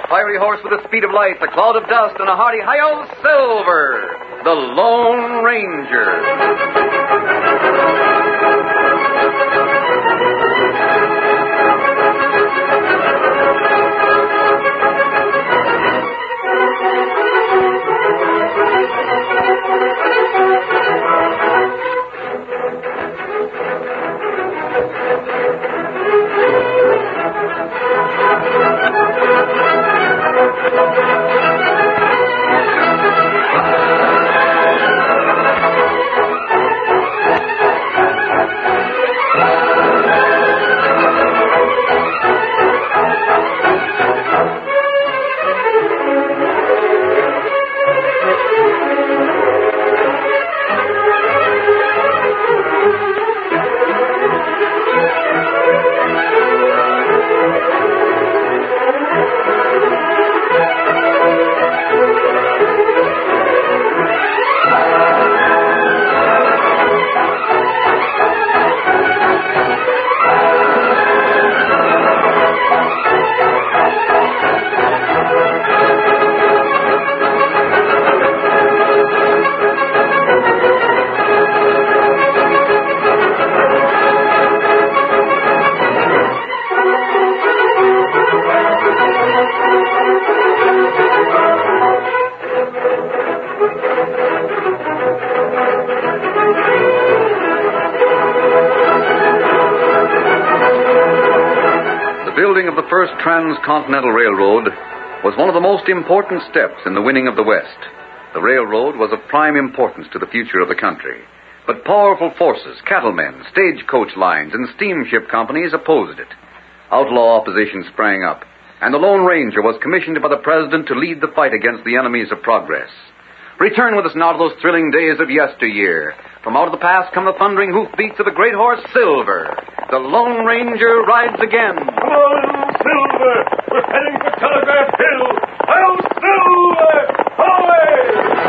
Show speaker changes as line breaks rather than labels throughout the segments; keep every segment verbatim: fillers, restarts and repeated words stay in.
fiery horse with the speed of light, the cloud of dust, and a hearty hi-yo Silver, the Lone Ranger. The building of the first transcontinental railroad was one of the most important steps in the winning of the West. The railroad was of prime importance to the future of the country. But powerful forces, cattlemen, stagecoach lines, and steamship companies opposed it. Outlaw opposition sprang up, and the Lone Ranger was commissioned by the President to lead the fight against the enemies of progress. Return with us now to those thrilling days of yesteryear. From out of the past come the thundering hoofbeats of the great horse Silver. The Lone Ranger rides again.
Come on, Silver! We're heading for Telegraph Hill! I'll Silver! Away!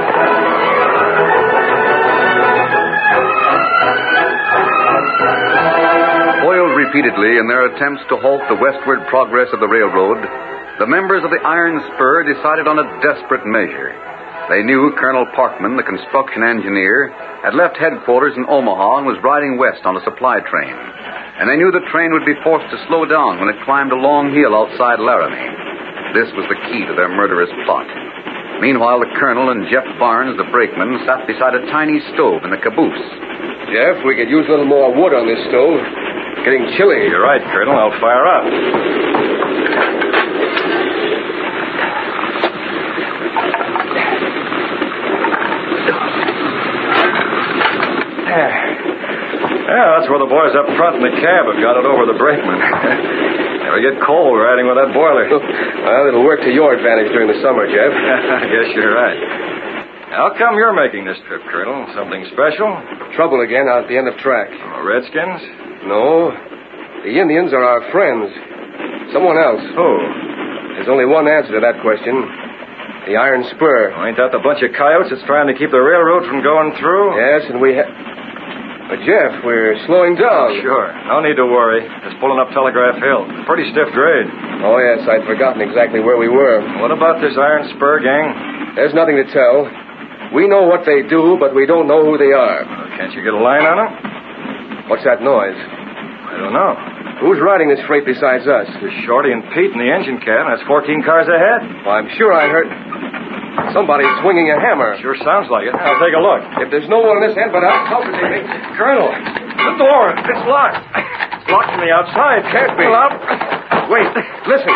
Foiled repeatedly in their attempts to halt the westward progress of the railroad, the members of the Iron Spur decided on a desperate measure. They knew Colonel Parkman, the construction engineer, had left headquarters in Omaha and was riding west on a supply train. And they knew the train would be forced to slow down when it climbed a long hill outside Laramie. This was the key to their murderous plot. Meanwhile, the colonel and Jeff Barnes, the brakeman, sat beside a tiny stove in the caboose.
Jeff, we could use a little more wood on this stove. It's getting chilly.
You're right, Colonel. I'll fire up. Yeah, that's where the boys up front in the cab have got it over the brakeman. Never get cold riding with that boiler.
Well, it'll work to your advantage during the summer, Jeff.
I guess you're right. How come you're making this trip, Colonel? Something special?
Trouble again out at the end of track.
Oh, Redskins?
No. The Indians are our friends. Someone else.
Who?
There's only one answer to that question. The Iron Spur.
Oh, ain't that the bunch of coyotes that's trying to keep the railroad from going through?
Yes, and we have... But, Jeff, we're slowing down.
Oh, sure. No need to worry. Just pulling up Telegraph Hill. Pretty stiff grade.
Oh, yes, I'd forgotten exactly where we were.
What about this Iron Spur gang?
There's nothing to tell. We know what they do, but we don't know who they are.
Well, can't you get a line on them?
What's that noise?
I don't know.
Who's riding this freight besides us?
There's Shorty and Pete in the engine cab. That's fourteen cars ahead.
Well, I'm sure I heard... Somebody's swinging a hammer.
Sure sounds like it. I'll take a look.
If there's no one on this end but us, palpitating.
Colonel, the door. It's locked. It's locked from the outside.
Can't be.
Pull out.
Wait, listen.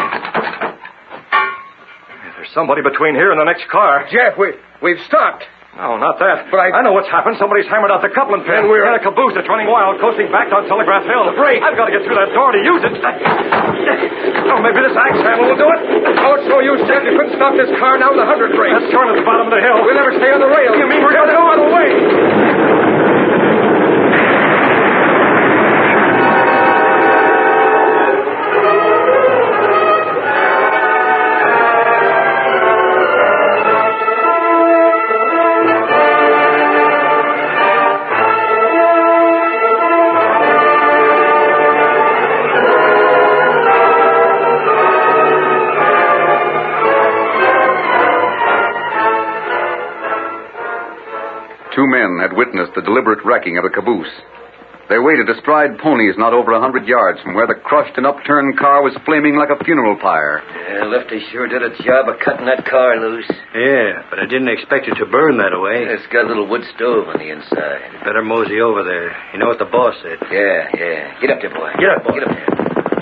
There's somebody between here and the next car.
Jeff, we, we've stopped.
No, not that.
But I...
I know what's happened. Somebody's hammered out the coupling pin.
And we're...
in a caboose that's running wild, coasting back down Telegraph Hill.
The brake.
I've got to get through that door to use it. Oh, maybe this axe handle will do it.
Oh, it's no use, Jeff. You couldn't stop this car down the hundred brake.
Let's turn at the bottom of the hill.
We'll never stay on the rail.
You mean we're
going
going
to go out of the way?
men had witnessed the deliberate wrecking of the caboose. They waited astride ponies not over a hundred yards from where the crushed and upturned car was flaming like a funeral pyre.
Yeah, Lefty sure did a job of cutting that car loose.
Yeah, but I didn't expect it to burn that way.
It's got a little wood stove on the inside.
Better mosey over there. You know what the boss said.
Yeah, yeah. Get up there, boy.
Get up, boy.
Get up there.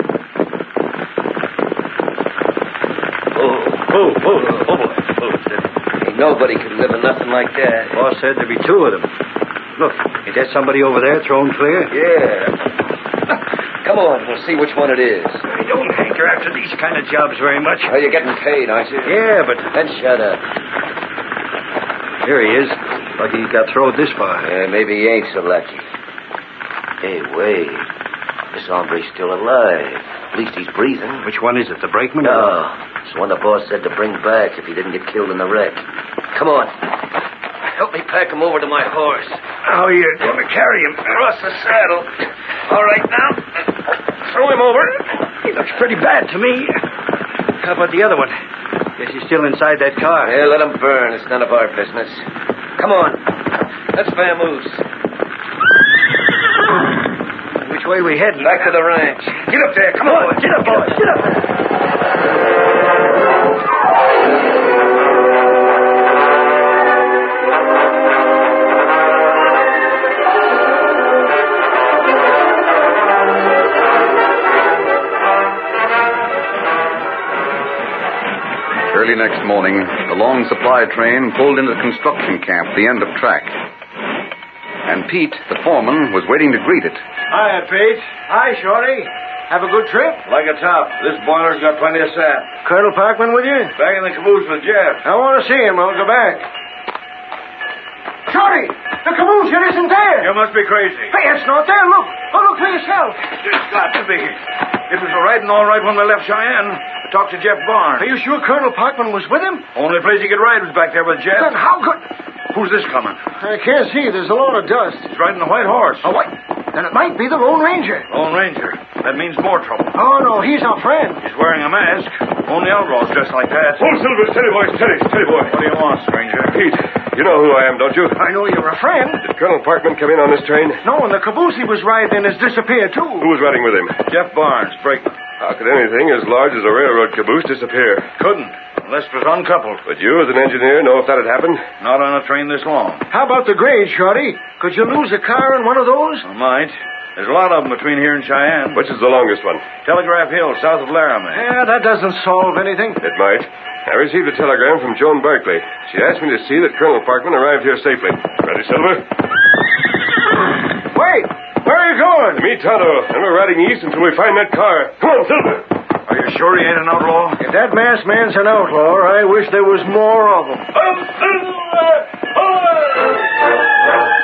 Oh, oh, oh, oh, boy. Oh, steady.
Ain't nobody could live in nothing like that.
Boss said there'd be two of them. Look, is that somebody over there thrown clear?
Yeah. Come on, we'll see which one it is.
I don't hanker after these kind of jobs very much.
Oh, you're getting paid, aren't you?
Yeah, but...
Then shut up.
Here he is. Lucky he got thrown this far.
Yeah, maybe he ain't so lucky. Hey, wait. This hombre's still alive. At least he's breathing.
Which one is it, the brakeman?
No, it's the one the boss said to bring back if he didn't get killed in the wreck. Come on. Help me pack him over to my horse.
How are you going to carry him?
Across the saddle. All right, now.
Throw him over. He looks pretty bad to me. How about the other one? Guess he's still inside that car.
Yeah, let him burn. It's none of our business. Come on. Let's vamoose.
Which way we heading?
Back to the ranch.
Get up there. Come on. Get up, boy. Get up there.
Early next morning, the long supply train pulled into the construction camp at the end of track. And Pete, the foreman, was waiting to greet it.
Hiya, Pete. Hi, Shorty. Have a good trip?
Like a top. This boiler's got plenty of sap.
Colonel Parkman with you?
Back in the caboose with Jeff.
I want to see him. I'll go back. Shorty! The caboose, it isn't there!
You must be crazy.
Hey, it's not there. Look. Oh, look for yourself.
It's got to be. It was all right and all right when we left Cheyenne. I talked to Jeff Barnes.
Are you sure Colonel Parkman was with him?
Only place he could ride was back there with Jeff.
Then how could...
Who's this coming?
I can't see. There's a lot of dust.
He's riding a white horse.
Oh, what? Then it might be the Lone Ranger.
Lone Ranger. That means more trouble.
Oh, no, he's our friend.
He's wearing a mask. Only outlaws dressed like that.
Oh, Silver, steady, boy, steady, steady, boy.
What do you want, stranger?
Pete, you know who I am, don't you?
I know you're a friend.
Did Colonel Parkman come in on this train?
No, and the caboose he was riding in has disappeared, too.
Who was riding with him?
Jeff Barnes, brakeman.
How could anything as large as a railroad caboose disappear?
Couldn't, unless it was uncoupled.
But you, as an engineer, know if that had happened?
Not on a train this long.
How about the grade, Shorty? Could you lose a car in one of those?
I might. There's a lot of them between here and Cheyenne.
Which is the longest one?
Telegraph Hill, south of Laramie.
Yeah, that doesn't solve anything.
It might. I received a telegram from Joan Barkley. She asked me to see that Colonel Parkman arrived here safely. Ready, Silver?
Wait! Where are you going?
To meet Tonto, and we're riding east until we find that car. Come on, Silver!
Are you sure he ain't an outlaw?
If that masked man's an outlaw, I wish there was more of them.
Oh, Silver! Oh!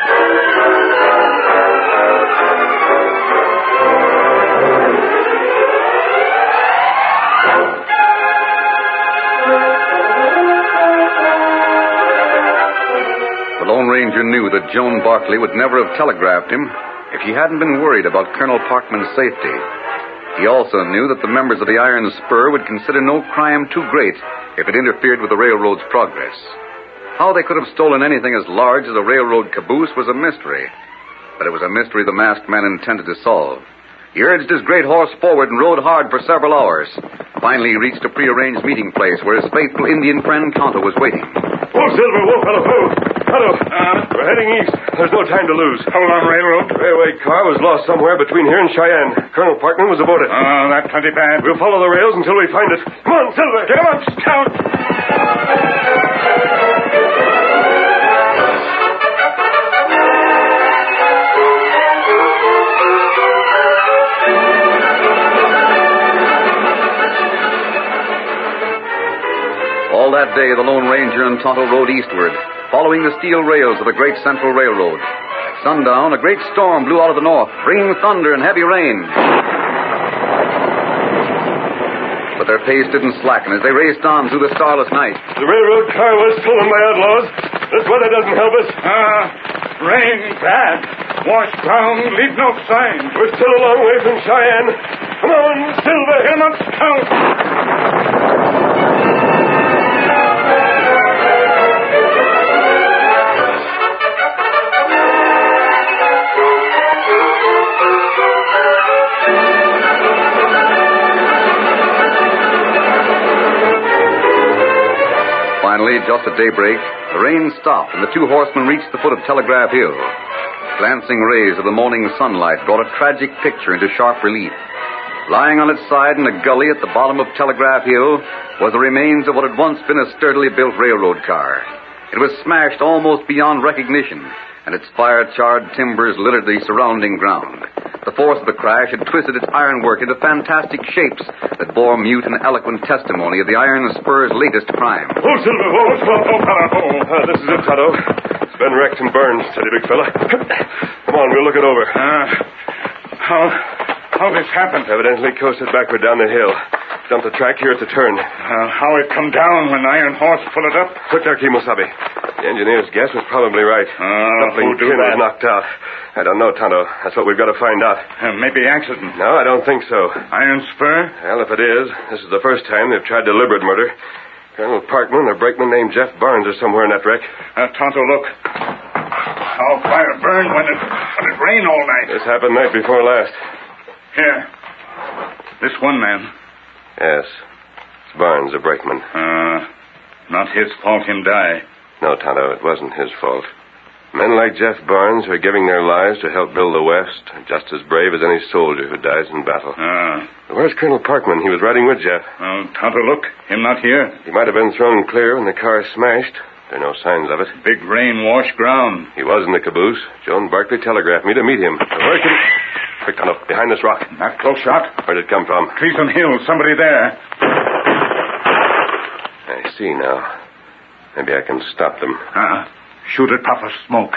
The Lone Ranger knew that Joan Barkley would never have telegraphed him if she hadn't been worried about Colonel Parkman's safety. He also knew that the members of the Iron Spur would consider no crime too great if it interfered with the railroad's progress. How they could have stolen anything as large as a railroad caboose was a mystery, but it was a mystery the masked man intended to solve. He urged his great horse forward and rode hard for several hours. Finally, he reached a prearranged meeting place where his faithful Indian friend Tonto was waiting.
Whoa, Silver, whoa, fellow, whoa. Tonto, uh, we're heading east. There's no time to lose.
How long, railroad?
The railway car was lost somewhere between here and Cheyenne. Colonel Parkman was aboard it.
Oh, that's plenty bad.
We'll follow the rails until we find it. Come on, Silver.
Get him up, Scout.
All that day, the Lone Ranger and Tonto rode eastward, following the steel rails of the Great Central Railroad. At sundown, a great storm blew out of the north, bringing thunder and heavy rain. But their pace didn't slacken as they raced on through the starless night.
The railroad car was stolen by outlaws. This weather doesn't help us.
Ah, uh, rain bad. Washed ground, leave no sign.
We're still a long way from Cheyenne. Come on, Silver.
Get him up, Scout.
Finally, just at daybreak, the rain stopped and the two horsemen reached the foot of Telegraph Hill. Glancing rays of the morning sunlight brought a tragic picture into sharp relief. Lying on its side in a gully at the bottom of Telegraph Hill was the remains of what had once been a sturdily built railroad car. It was smashed almost beyond recognition, and its fire-charred timbers littered the surrounding ground. The force of the crash had twisted its ironwork into fantastic shapes that bore mute and eloquent testimony of the iron spur's latest crime.
Oh, Silver, oh, oh, oh, oh, oh, this is it, Tonto. It's been wrecked and burned, steady, big fella. Come on, we'll look it over.
Uh, how, how this happened?
Evidently coasted backward down the hill. Dumped the track here at the turn.
Uh, how it come down when Iron Horse pulled it up?
Quick there, Kimosabe. The engineer's guess was probably right.
Uh,
Coupling
who do
pin
that?
was knocked out. I don't know, Tonto. That's what we've got to find out.
Uh, maybe accident.
No, I don't think so.
Iron spur?
Well, if it is, this is the first time they've tried deliberate murder. Colonel Parkman, a brakeman named Jeff Barnes, are somewhere in that wreck.
Uh, Tonto, look. How fire burned when it, when it rained all night.
This happened night before last.
Here. This one man.
Yes. It's Barnes, a brakeman.
Uh, not his fault him die.
No, Tonto, it wasn't his fault. Men like Jeff Barnes who are giving their lives to help build the West are just as brave as any soldier who dies in battle.
Ah.
Where's Colonel Parkman? He was riding with Jeff.
Oh, Tonto, look. Him not here.
He might have been thrown clear when the car smashed. There are no signs of it.
Big rain washed ground.
He was in the caboose. Joan Barkley telegraphed me to meet him. Where can... Quick, Tonto, behind this rock.
Not close shot.
Where did it come from?
Treason Hill. Somebody there.
I see now. Maybe I can stop them.
Uh-uh. Shoot at puff of smoke.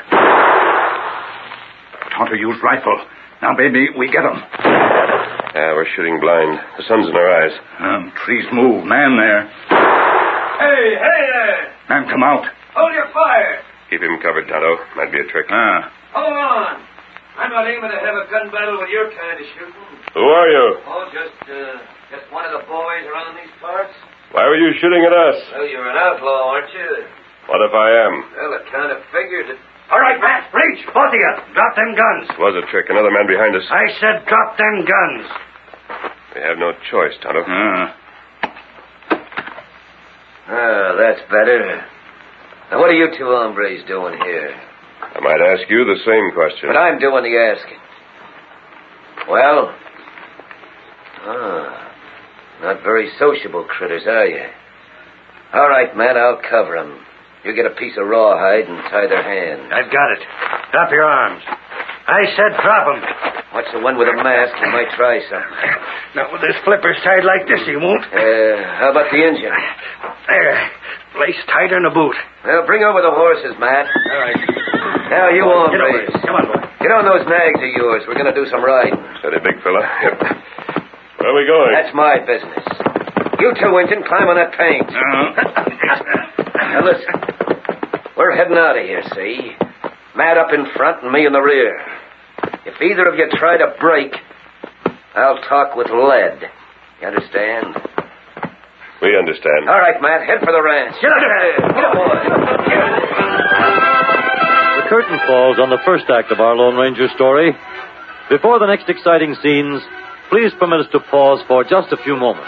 Tonto used rifle. Now, baby, we get 'em.
Yeah, we're shooting blind. The sun's in our eyes.
Um, trees move. Man there.
Hey, hey there!
Man, come out.
Hold your fire!
Keep him covered, Tonto. Might be a trick.
Ah.
Hold on! I'm not aiming to have a gun battle with your kind of shooting.
Who are you?
Oh, just, uh, just one of the boys around these parts.
Why were you shooting at us?
Well, you're an outlaw, aren't you?
What if I am?
Well, it kind of figured it.
All right, Matt, reach, both of you. Drop them guns.
It was a trick. Another man behind us.
I said drop them guns.
We have no choice, Tonto.
Ah.
Ah, that's better. Now, what are you two hombres doing here?
I might ask you the same question.
But I'm doing the asking. Well? Ah, not very sociable critters, are you? All right, Matt, I'll cover 'em. You get a piece of rawhide and tie their hands.
I've got it. Drop your arms. I said drop 'em.
Watch the one with a mask. He might try something.
Not with this flipper tied like this, he won't.
Uh, how about the engine?
There. Lace tighter than a boot.
Well, bring over the horses, Matt.
All right.
Now, you
Get over
hombres.
it. Come on, boy.
Get on those nags of yours. We're going to do some riding.
Steady, big fella. Yep. Where are we going?
That's my business. You two, Injun, climb on that paint.
Uh-huh.
Now, listen. We're heading out of here, see? Matt up in front and me in the rear. If either of you try to break, I'll talk with lead. You understand?
We understand.
All right, Matt, head for the ranch.
Get up there.
Get up, boy. Get up.
The curtain falls on the first act of our Lone Ranger story. Before the next exciting scenes, please permit us to pause for just a few moments.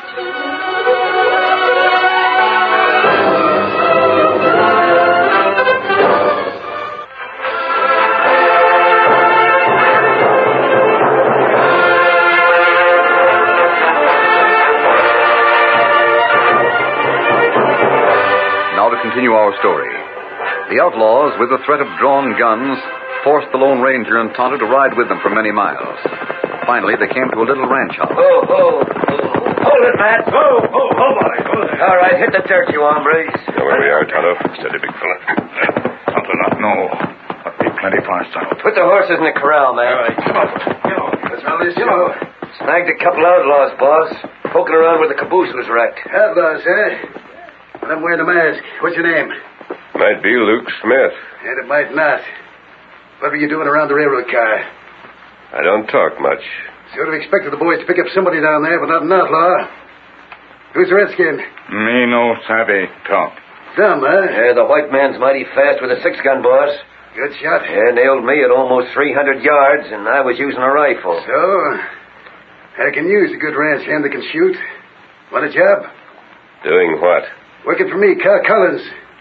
Now to continue our story. The outlaws, with the threat of drawn guns, forced the Lone Ranger and Tonto to ride with them for many miles. Finally, they came to a little ranch house.
Oh, oh, oh. Hold it, Matt.
Oh, oh, oh, boy. Hold it.
All right, hit the dirt, you hombres.
Know where we are, Tonto. Steady, big fella.
Tonto not know. But be plenty far south.
Put the horses in the corral, man.
All right. Come on. Get on.
What's all this, you know? Snagged a couple outlaws, boss. Poking around where the caboose was wrecked.
Outlaws, eh? But I'm wearing a mask. What's your name?
Might be Luke Smith.
And it might not. What were you doing around the railroad car?
I don't talk much.
Sort of expected the boys to pick up somebody down there, but not an outlaw. Who's the redskin?
Me no sabe talk.
Dumb, huh?
Yeah, the white man's mighty fast with a six-gun, boss.
Good shot.
Yeah, nailed me at almost three hundred yards, and I was using a rifle.
So, I can use a good ranch hand that can shoot. Want a job?
Doing what?
Working for me, Cal Collins.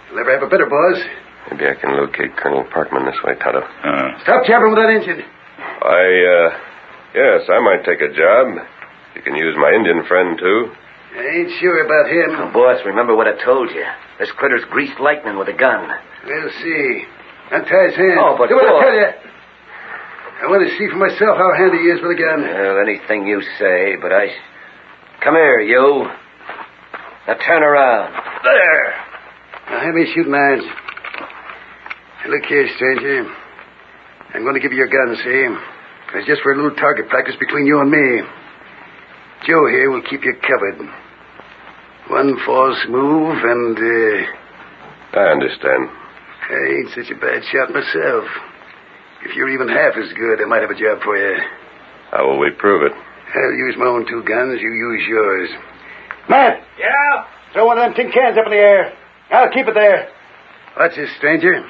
You'll never have a better, boss.
Maybe I can locate Colonel Parkman this way, Tonto.
Uh,
Stop jabbering with that engine.
I, uh, yes, I might take a job. You can use my Indian friend, too.
I ain't sure about him.
Oh, boss, remember what I told you. This critter's greased lightning with a gun.
We'll see. Untie his hand.
Oh, but
Do what I
boss-
tell you. I want to see for myself how handy he is with a gun.
Well, anything you say, but I... Come here, you. Now turn around. There.
Now, have me shooting irons. Look here, stranger. I'm going to give you your gun, see? It's just for a little target practice between you and me. Joe here will keep you covered. One false move and, uh...
I understand.
I ain't such a bad shot myself. If you're even half as good, I might have a job for you.
How will we prove it?
I'll use my own two guns. You use yours. Matt!
Yeah?
Throw one of them tin cans up in the air. I'll keep it there. Watch this, stranger.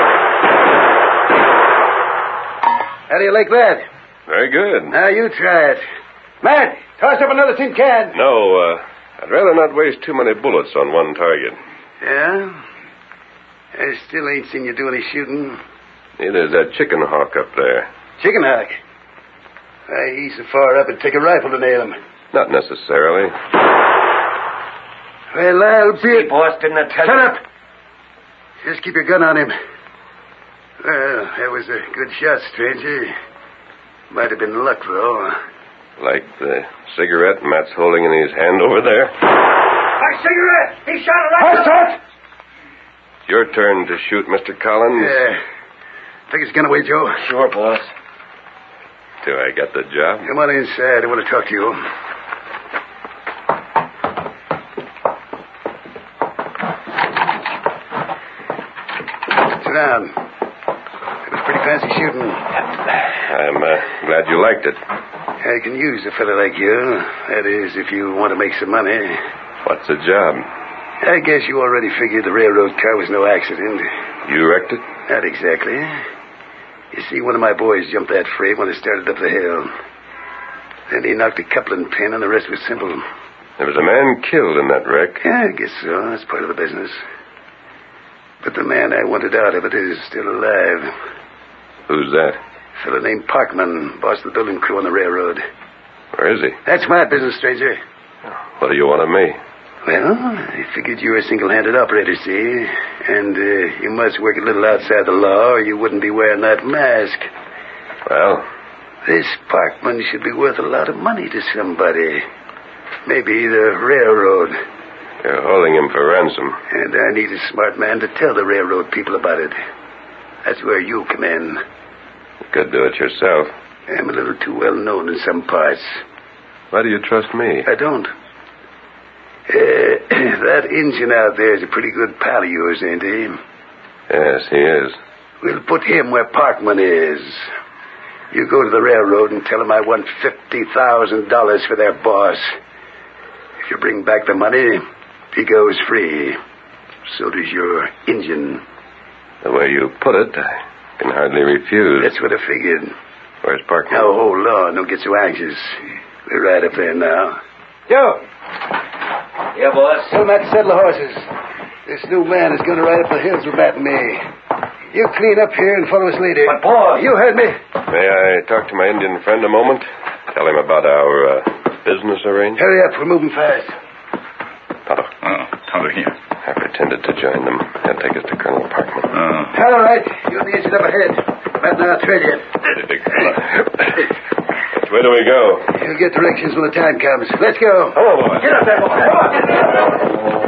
How do you like that?
Very good.
Now, you try it. Matt, toss up another tin can.
No, uh, I'd rather not waste too many bullets on one target.
Yeah? I still ain't seen you do any shooting.
Neither is that chicken hawk up there.
Chicken hawk. Why, he's so far up it'd take a rifle to nail him.
Not necessarily.
Well, I'll be
See,
it.
boss, didn't I tell
Shut
you?
up. Just keep your gun on him. Well, that was a good shot, stranger. Might have been luck, though.
Like the cigarette Matt's holding in his hand over there.
My cigarette! He shot it right
Hush, hush!
Your turn to shoot, Mister Collins.
Yeah. Take his gun away, Joe.
Sure, boss.
Do I get the job?
Come on inside. I want to talk to you. Sit down. It was pretty fancy shooting.
I'm uh, glad you liked it.
I can use a fella like you. That is, if you want to make some money.
What's the job?
I guess you already figured the railroad car was no accident.
You wrecked it?
Not exactly. You see, one of my boys jumped that freight when it started up the hill. Then he knocked a coupling pin, and the rest was simple.
There was a man killed in that wreck.
Yeah, I guess so. That's part of the business. But the man I wanted out of it is still alive.
Who's that?
A fellow named Parkman, boss of the building crew on the railroad.
Where is he?
That's my business, stranger.
What do you want of me?
Well, I figured you were a single-handed operator, see? And uh, you must work a little outside the law, or you wouldn't be wearing that mask.
Well,
This Parkman should be worth a lot of money to somebody. Maybe the railroad.
you're holding him for ransom.
And I need a smart man to tell the railroad people about it. That's where you come in.
You could do it yourself.
I'm a little too well known in some parts.
Why do you trust me?
I don't. Uh, that Injun out there is a pretty good pal of yours, ain't he?
Yes, he is.
We'll put him where Parkman is. You go to the railroad and tell him I want fifty thousand dollars for their boss. If you bring back the money, he goes free. So does your Injun.
The way you put it, I can hardly refuse.
That's what I figured.
Where's Parkman?
Now, hold on. Don't get so anxious. We're right up there now. Joe!
Yeah, boss?
Tell Matt to settle the horses. This new man is going to ride up the hills with Matt and me. You clean up here and follow us later.
But, boss...
You heard me.
May I talk to my Indian friend a moment? Tell him about our uh, business arrangement?
Hurry up. We're moving fast.
Tonto.
Oh, Tonto here.
I pretended to join them. They'll take us to Colonel Parkman.
Oh.
All right. You and the engine up ahead. Matt and I'll trail you.
Steady, big fella. Which way do we go?
You'll get directions when the time comes. Let's go.
Come on, boy.
Get up there, boy. Come on.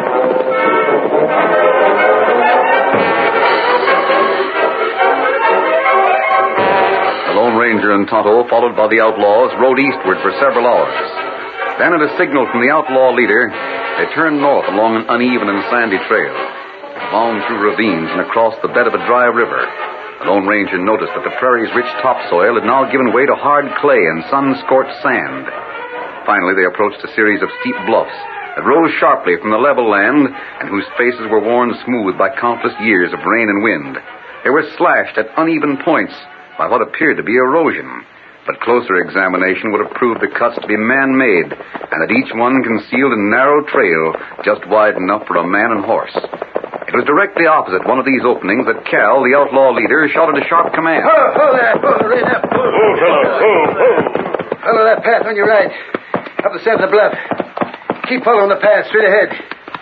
The Lone Ranger and Tonto, followed by the outlaws, rode eastward for several hours. Then, at a signal from the outlaw leader, they turned north along an uneven and sandy trail. It wound through ravines and across the bed of a dry river. The Lone Ranger noticed that the prairie's rich topsoil had now given way to hard clay and sun-scorched sand. Finally, they approached a series of steep bluffs that rose sharply from the level land and whose faces were worn smooth by countless years of rain and wind. They were slashed at uneven points by what appeared to be erosion, but closer examination would have proved the cuts to be man-made, and that each one concealed a narrow trail just wide enough for a man and horse. It was directly opposite one of these openings that Cal, the outlaw leader, shouted a sharp command.
Oh, hold that. Oh, right up. Oh,
Oh, fellow. Oh, oh.
follow that path on your right. Up the side of the bluff. Keep following the path straight ahead.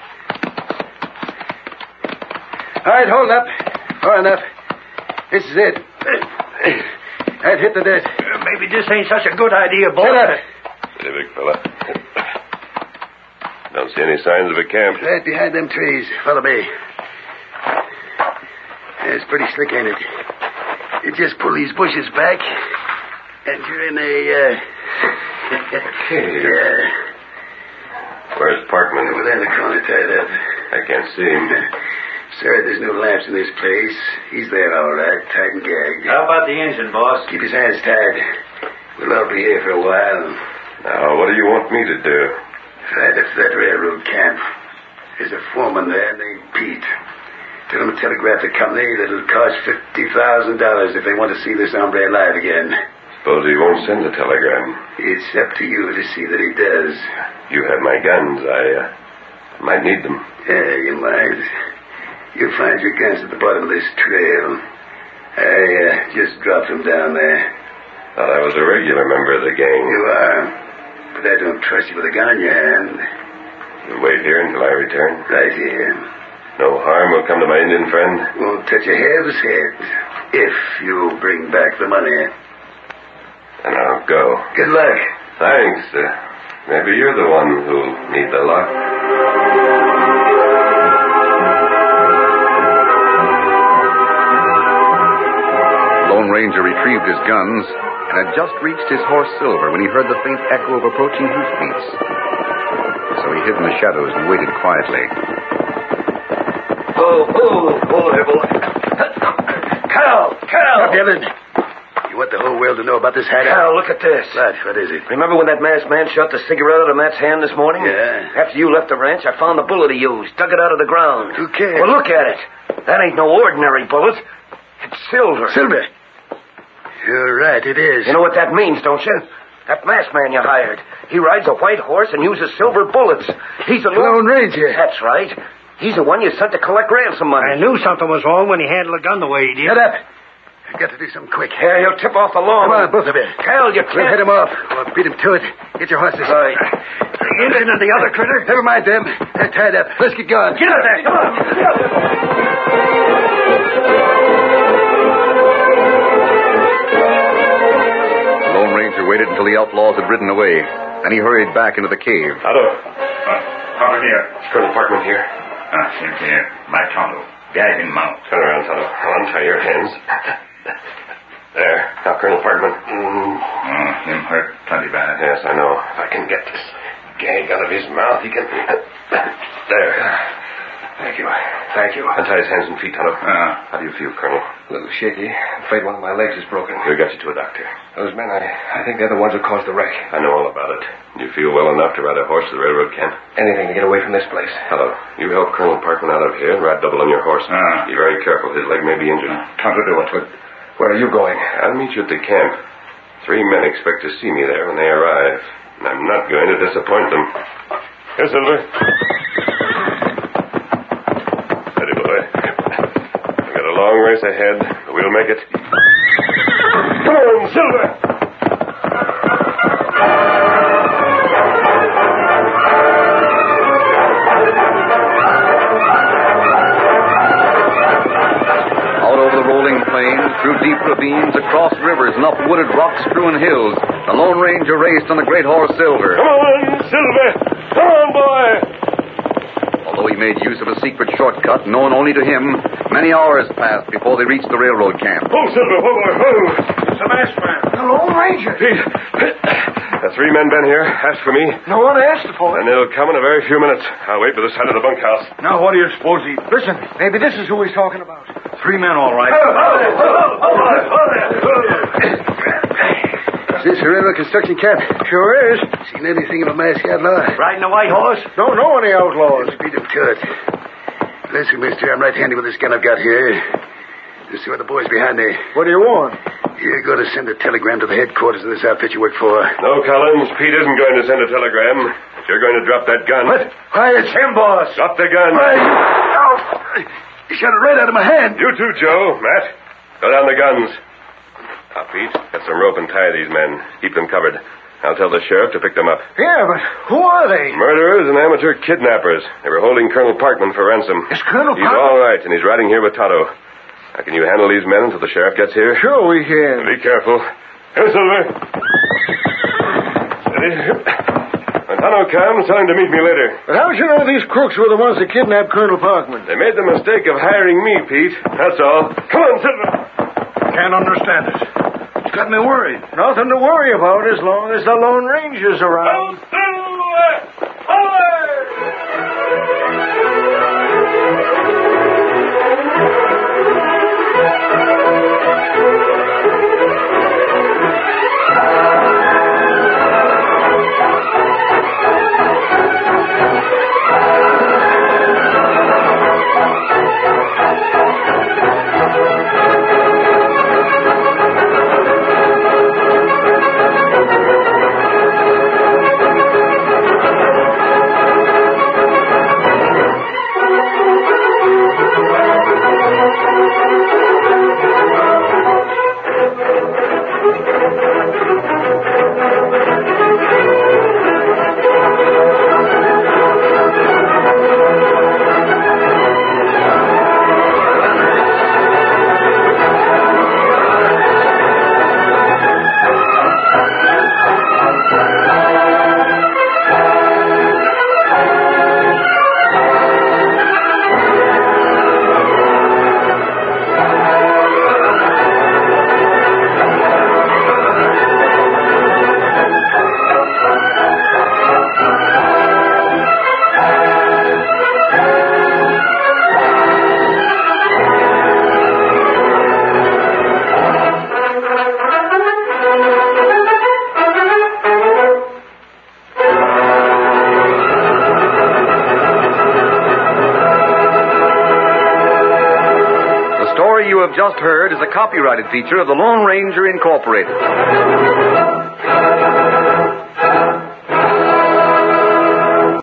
All right, hold up. Far enough. This is it. I've hit the dirt.
Uh, maybe this ain't such a good idea, boy.
Shut up.
Steady, big fella. Don't see any signs of a camp.
Right behind them trees. Follow me. It's pretty slick, ain't it? You just pull these bushes back, and you're in a, uh... yeah.
Where's Parkman?
Over there in the corner, tied up.
I can't see him.
Sorry, there's no lamps in this place. He's there, all right, tied and gagged.
How about the engine, boss?
Keep his hands tied. We'll all be here for a while.
Now, what do you want me to do?
Right up to that railroad camp. There's a foreman there named Pete. Tell him to telegraph the company that it'll cost fifty thousand dollars if they want to see this hombre alive again.
Suppose he won't send a telegram.
It's up to you to see that he does.
You have my guns. I uh, might need them.
Yeah, you might. You'll find your guns at the bottom of this trail. I uh, just dropped them down there.
Thought I was a regular member of the gang.
You are. But I don't trust you with a gun in your hand.
You'll wait here until I return.
Right here.
No harm will come to my Indian friend.
Won't touch a hair of his head. If you bring back the money.
And I'll go.
Good luck.
Thanks. Uh, maybe you're the one who'll need the luck.
Lone Ranger retrieved his guns and had just reached his horse Silver when he heard the faint echo of approaching hoofbeats. So he hid in the shadows and waited quietly.
Oh, oh, oh, there, boy. Cal, Cal.
Now, Devlin, you want the whole world to know about this hideout?
Cal, look at this.
What? What is it?
Remember when that masked man shot the cigarette out of Matt's hand this morning?
Yeah.
After you left the ranch, I found the bullet he used, dug it out of the ground.
Who cares?
Well, look at it. That ain't no ordinary bullet. It's silver.
Silver. You're right, it is.
You know what that means, don't you? That masked man you hired. He rides a white horse and uses silver bullets. He's a
Lone Ranger.
That's right. He's the one you sent to collect ransom money.
I knew something was wrong when he handled a gun the way he did.
Shut up. I've got to do something quick.
Yeah, he'll tip off the lawn.
Come on, both of you.
Cal, you
We'll
can't...
head him off. We'll beat him to it. Get your horses.
All right.
The engine and the other critter.
Never mind them. They're tied up. Let's get going.
Get out there. Come on. Get out there.
The Lone Ranger waited until the outlaws had ridden away. Then he hurried back into the cave.
Otto. Uh, over here.
Colonel Parkman here.
Ah, same here. My Tonto. Gag and mount.
Turn around, Tonto. I'll untie your hands. There. Now, Colonel Parkman. Mm.
Oh, him hurt plenty bad.
Yes, I know. If I can get this gag out of his mouth, he can... There. Thank you. Thank you. Untie his hands and feet, Tonto.
Ah.
How do you feel, Colonel?
A little shaky. I'm afraid one of my legs is broken.
We got you to a doctor.
Those men, I, I think they're the ones who caused the wreck.
I know all about it. You feel well enough to ride a horse to the railroad camp?
Anything to get away from this place.
Hello. You help Colonel Parkman out of here and ride double on your horse.
Ah.
Be very careful. His leg may be injured.
Tonto, do it.
But where are you going?
I'll meet you at the camp. Three men expect to see me there when they arrive. And I'm not going to disappoint them. Here, Silver. Steady, boy. We've got a long race ahead, but we'll make it. Come on, Silver!
Through deep ravines, across rivers, and up wooded, rock-strewn hills, the Lone Ranger raced on the great horse Silver.
Come on, Silver! Come on, boy!
Although he made use of a secret shortcut known only to him, many hours passed before they reached the railroad camp.
Oh, Silver, whoa, boy, whoa!
It's a masked man.
The Lone Ranger.
Pete, the three men been here, asked for me,
No one asked for it.
and they'll come in a very few minutes. I'll wait by the side of the bunkhouse.
Now, what do you suppose he...
Listen, maybe this is who he's talking about.
Three men, all right.
Is this a railroad construction camp?
Sure is.
Seen anything of a masked outlaw?
Riding a white horse?
Don't know any outlaws.
Let's beat him to it. Listen, mister, I'm right handy with this gun I've got here. You see what the boys behind me.
What do you want?
You're going to send a telegram to the headquarters of this outfit you work for.
No, Collins, Pete isn't going to send a telegram. You're going to drop that gun.
What? Why, it's him, boss.
Drop the gun.
Why? Oh, You shot it right out of my hand.
You too, Joe. Matt, go down the guns. Now, Pete, get some rope and tie these men. Keep them covered. I'll tell the sheriff to pick them up.
Yeah, but who are they?
Murderers and amateur kidnappers. They were holding Colonel Parkman for ransom.
Is Colonel
He's
Parkman?
all right, and he's riding here with Tonto. Now, can you handle these men until the sheriff gets here?
Sure we can.
Be careful. Here, Silver. Steady. When Tonto comes, tell him to meet me later.
But how would you know these crooks were the ones that kidnapped Colonel Parkman?
They made the mistake of hiring me, Pete. That's all. Come on, Silver.
Can't understand it.
It's got me worried.
Nothing to worry about as long as the Lone Ranger's around.
You have just heard is a copyrighted feature of the Lone Ranger Incorporated.